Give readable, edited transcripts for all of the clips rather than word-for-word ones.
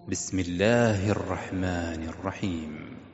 بسم الله الرحمن الرحيم.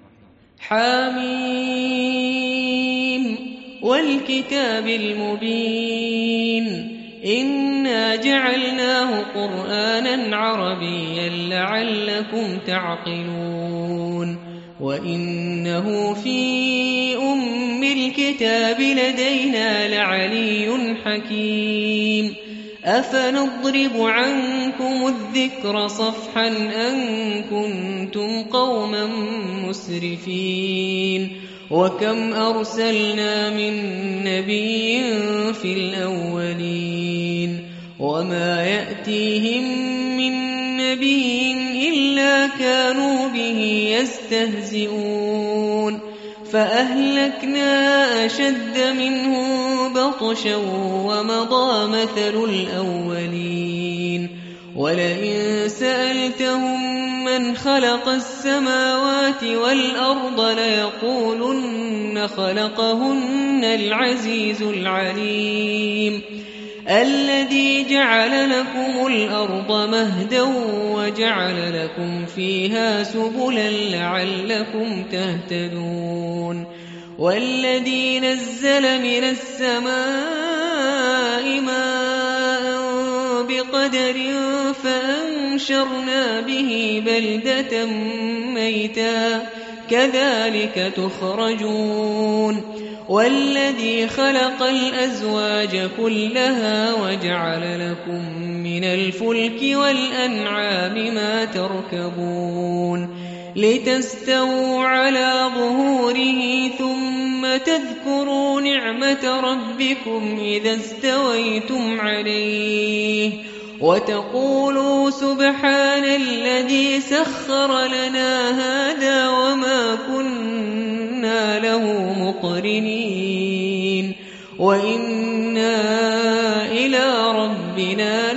حميم والكتاب المبين إنا جعلناه قرآنا عربيا لعلكم تعقلون وإنه في أم الكتاب لدينا لعلي حكيم أفنضرب عنكم الذكر صفحا أن كنتم قوما مسرفين وكم أرسلنا من نبي في الأولين وما يأتيهم من نبي إلا كانوا به يستهزئون فأهلكنا أشد منهم بطشا ومضى مثل الأولين ولئن سألتهم من خلق السماوات والأرض ليقولن خلقهن العزيز العليم الذي جعل لكم الأرض مهدا وجعل لكم فيها سبلا لعلكم تهتدون والذي نزل من السماء ماء بقدر فأنشرنا به بلدة ميتا كذلك تخرجون والذي خلق الأزواج كلها وجعل لكم من الفلك والأنعام ما تركبون لتستووا على ظهوره ثم تذكروا نعمة ربكم إذا استويتم عليه وتقولوا سبحان الذي سخر لنا هذا وما كنا له مقرنين وإنا إلى ربنا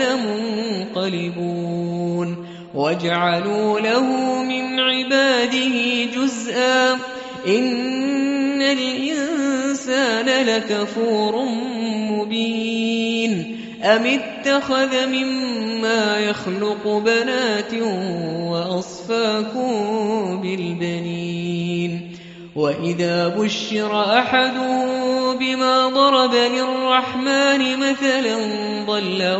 لمنقلبون وجعلوا له من عباده جزءا إن الإنسان لكفور مبين أم اتخذ مما يخلق بنات وأصفاكم بالبنين وإذا بشر أحد بما ضرب للرحمن مثلا ظل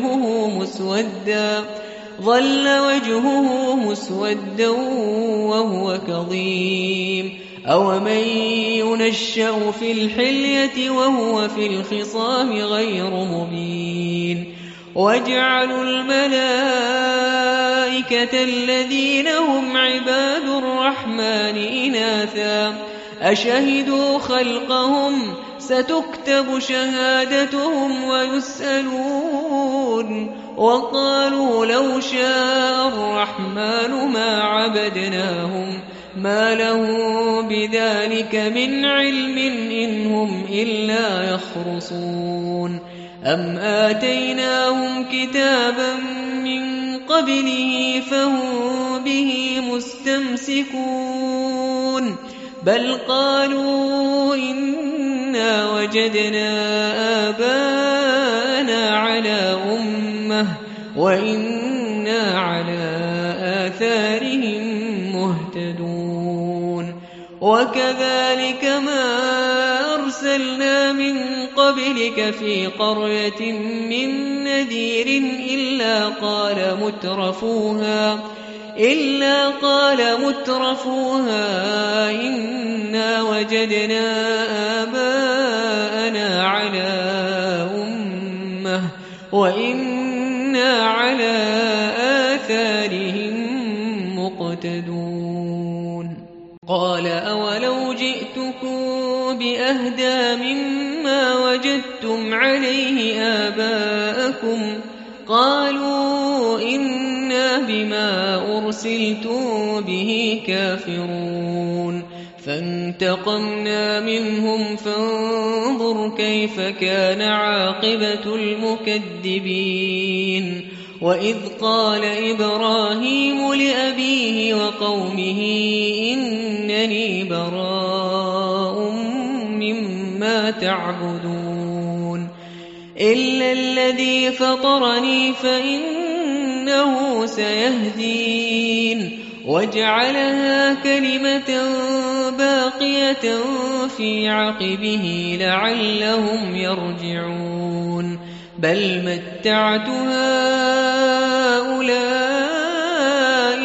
وجهه مسودا وهو كظيم أومن ينشأ في الحلية وهو في الخصام غير مبين وجعلوا الملائكة الذين هم عباد الرحمن إناثا أشهدوا خلقهم ستكتب شهادتهم ويسألون وقالوا لو شاء الرحمن ما عبدناهم ما له بذلك من علم إن هم إلا يخرصون أم آتيناهم كتابا من قبله فهم به مستمسكون بل قالوا إنا وجدنا آباءنا على أمة وإنا على آثارهم مهتدون وكذلك ما أرسلنا من قبلك في قرية من نذير إلا قال مترفوها إنا وجدنا آباءنا على أمة وإنا على آثارهم مقتدون قال أولو جئتكم بأهدى مما وجدتم عليه آباءكم قالوا إنا بما أرسلتم به كافرون فانتقمنا منهم فانظر كيف كان عاقبة المكذبين وإذ قال إبراهيم لأبيه وقومه إنني براء مما تعبدون إلا الذي فطرني فإنه سيهدين وجعلها كلمة باقية في عقبه لعلهم يرجعون بل متعت هؤلاء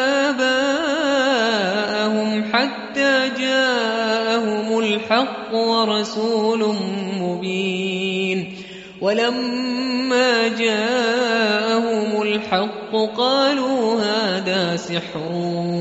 وآباءهم حتى جاءهم الحق ورسول مبين ولما جاءهم الحق قالوا هذا سحر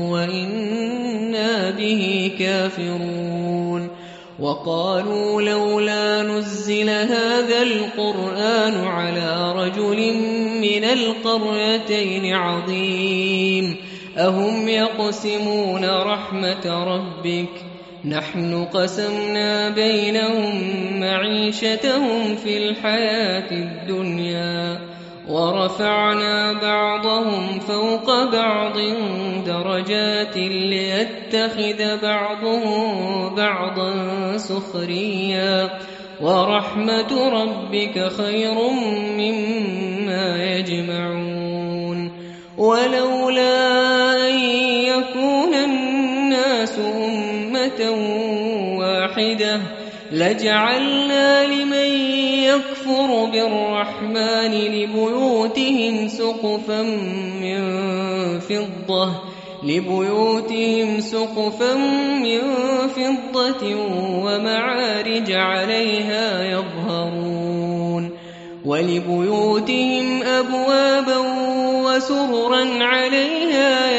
وإنا به كافرون وقالوا لولا نزل هذا القرآن على رجل من القريتين عظيم أهم يقسمون رحمة ربك نحن قسمنا بينهم معيشتهم في الحياة الدنيا ورفعنا بعضهم فوق بعض درجات ليتخذ بعضهم بعضا سخريا ورحمة ربك خير مما يجمعون ولولا أن يكون الناس أمة واحدة لجعلنا لمن يكفر بالرحمن لبيوتهم سقفا من فضة ومعارج عليها يظهرون ولبيوتهم أبوابا وسررا عليها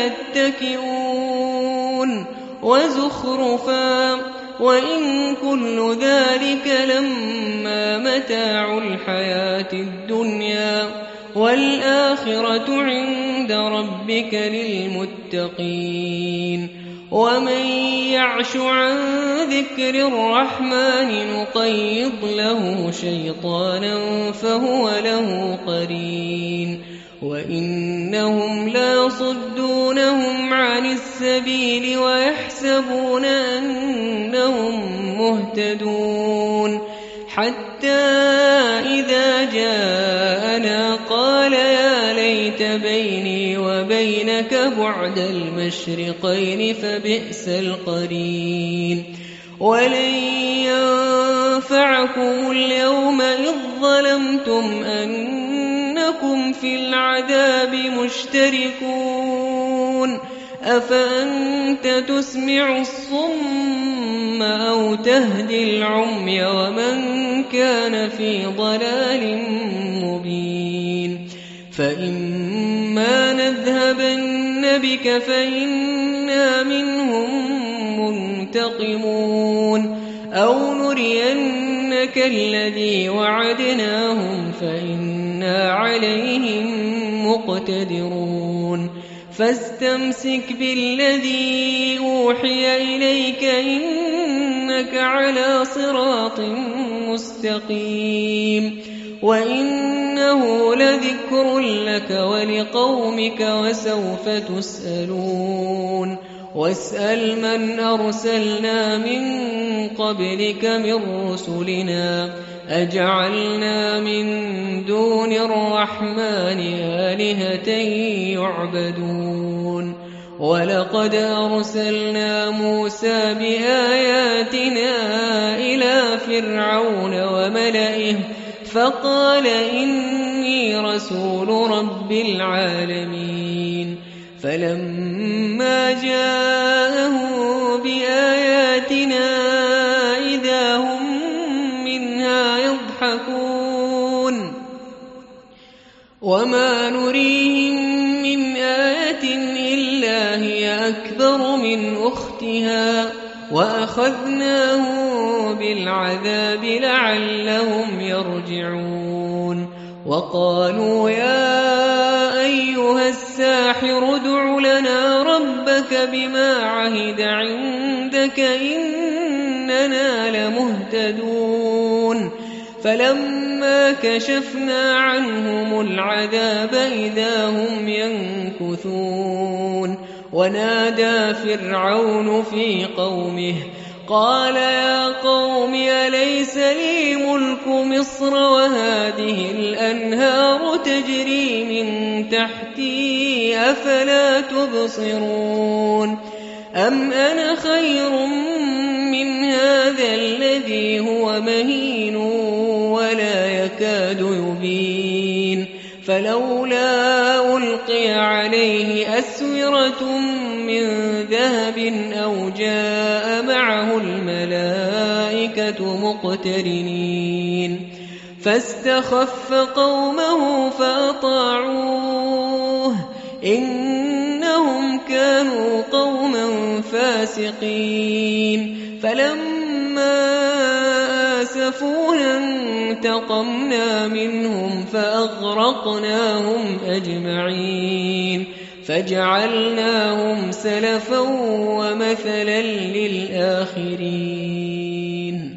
يتكئون وزخرفا وإن كل ذلك لما متاع الحياة الدنيا والآخرة عند ربك للمتقين ومن يعش عن ذكر الرحمن نقيض له شيطانا فهو له قرين وإنهم ليصدونهم عن السبيل ويحسبون أنهم مهتدون حتى إذا جاءنا قال يا ليت بيني وبينك بعد المشرقين فبئس القرين ولن ينفعكم اليوم إذ ظلمتم أنكم في العذاب مشتركون أفأنت تسمع الصم أو تهدي العمي ومن كان في ضلال مبين فإما نذهبن بك فإنا منهم منتقمون أو نرينك الذي وعدناهم فإنا عليهم مقتدرون فاستمسك بالذي أوحي إليك إنك على صراط مستقيم وإنه لذكر لك ولقومك وسوف تسألون واسأل من أرسلنا من قبلك من رسلنا أجعلنا من دون الرحمن آلهة يعبدون ولقد أرسلنا موسى بآياتنا إلى فرعون وملئه فقال إني رسول رب العالمين فلما جاءه بآياتنا إذا هم منها يضحكون وما نريهم من آية إلا هي أكبر من أختها وأخذناه بالعذاب لعلهم يرجعون وقالوا يا أيها الساحر ادع لنا ربك بما عهد عندك إننا لمهتدون فلما كشفنا عنهم العذاب إذا هم ينكثون ونادى فرعون في قومه قال يا قوم أليس لي ملك مصر وهذه الأنهار تجري من تحتي أفلا تبصرون أم أنا خير من هذا الذي هو مهين ولا يكاد يبين فلولا ألقي عليه أسورة من ذهب أو جاء معه الملائكة مقترنين فاستخف قومه فأطاعوه إنهم كانوا قوما فاسقين فلما آسفونا انتقمنا منهم فأغرقناهم أجمعين فجعلناهم سلفا ومثلا للآخرين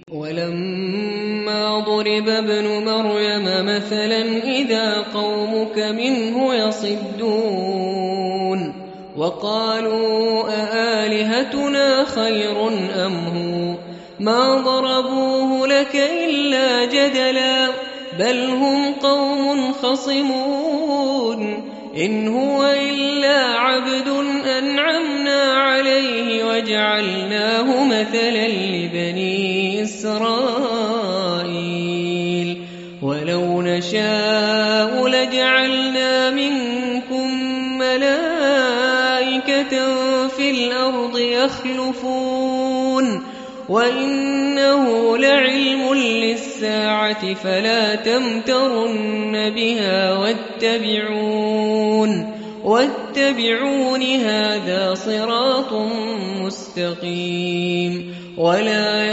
ولما ضرب ابن مريم مثلا إذا قومك منه يصدون وقالوا أآلهتنا خير أم هو ما ضربوه لك إلا جدلا بل هم قوم خصمون إن هو إلا عبد أنعمنا عليه وجعلناه مثلا لبني إسرائيل ولو نشاء لجعلنا منكم ملائكة في الأرض يخلفون وإنه لعلم للساعة فلا تمترن بها واتبعون هذا صراط مستقيم ولا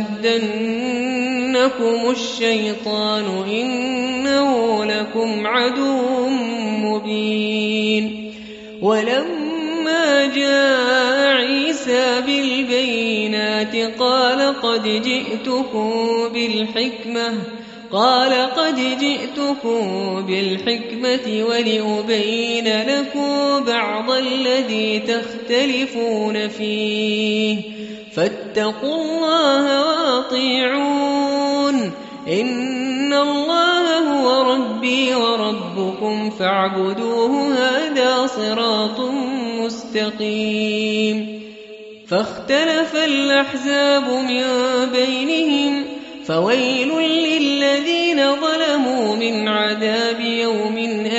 يصدنكم الشيطان إنه لكم عدو مبين ولما جاء عيسى بالبينات قال قد جئتكم بالحكمة ولأبين لكم بعض الذي تختلفون فيه فاتقوا الله وأطيعون إن الله هو ربي وربكم فاعبدوه هذا صراط مستقيم فاختلف الأحزاب من بينهم فويل للذين ظلموا من عذاب يوم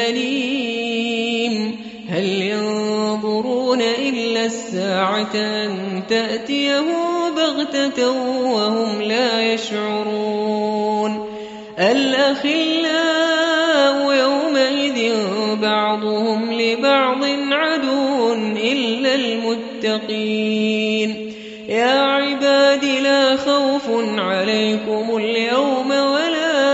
أليم هل ينظرون إلا الساعة أن تأتيهم بغتة وهم لا يشعرون الأخلاء يومئذ بعضهم لبعض عدو إلا المتقين يا عباد لا خوف عليكم اليوم ولا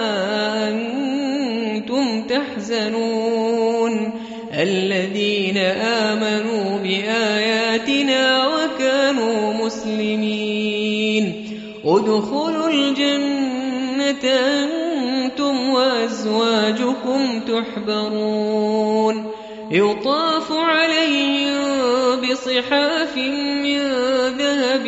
أنتم تحزنون الذين آمنوا بآياتنا وكانوا مسلمين ادخلوا الجنة أنتم وأزواجكم تحبرون يطاف عليهم بصحاف من ذهب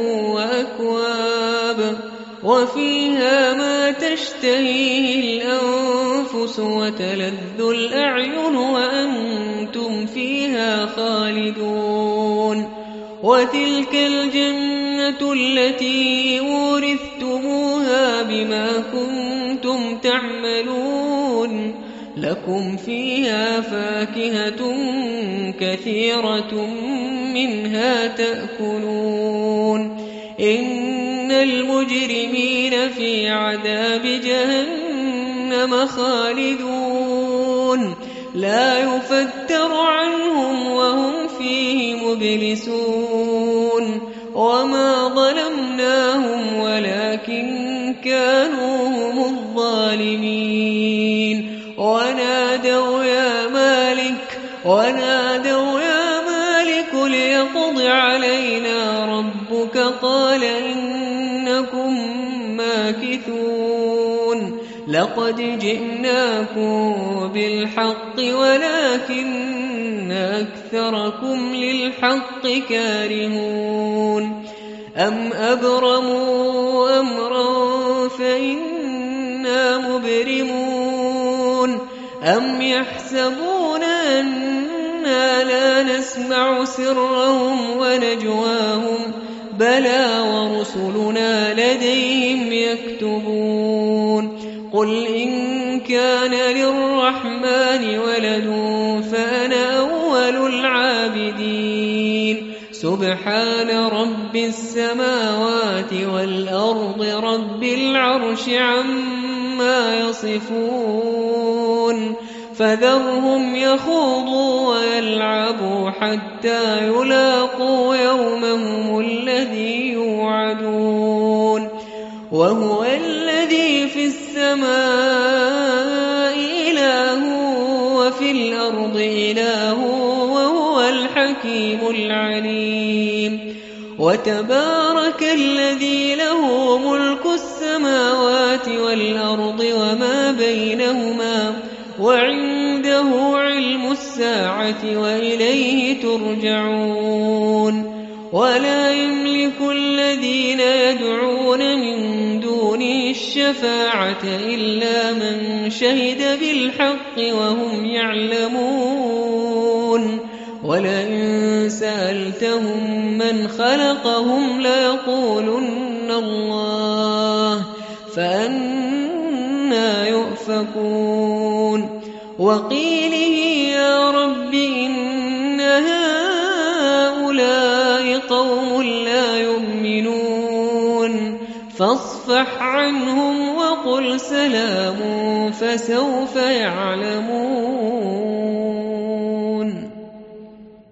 وأكواب وفيها ما تشتهيه الأنفس وتلذ الأعين وأنتم فيها خالدون وتلك الجنة التي أورثتموها بما كنتم تعملون لكم فيها فاكهة كثيرة منها تأكلون إن المجرمين في عذاب جهنم خالدون لا يفتر عنهم وهم فيه مبلسون وما ظلمناهم ولكن كانوا هم الظالمين ونادوا يا مالك ليقض علينا ربك قال إنكم ماكثون لقد جئناكم بالحق ولكن أكثركم للحق كارهون أم أبرموا أمرا فإنا مبرمون أم يحسبون أنا لا نسمع سرهم ونجواهم بلى ورسلنا لديهم يكتبون قل إن كان للرحمن ولد فأنا أول العابدين سبحان رب السماوات والأرض رب العرش عما يصفون فذرهم يخوضوا ويلعبوا حتى يلاقوا يومهم الذي يوعدون وهو الذي في السماء إله وفي الأرض إله وهو الحكيم العليم وتبارك الذي له ملك السماوات والأرض وما بينهما وعنده علم الساعة وإليه ترجعون ولا يملك الذين يدعون من دونه الشفاعة إلا من شهد بالحق وهم يعلمون ولئن سألتهم من خلقهم ليقولن الله فأنى يؤفكون وقيله يا رب إن هؤلاء قوم لا يؤمنون فاصفح عنهم وقل سلام فسوف يعلمون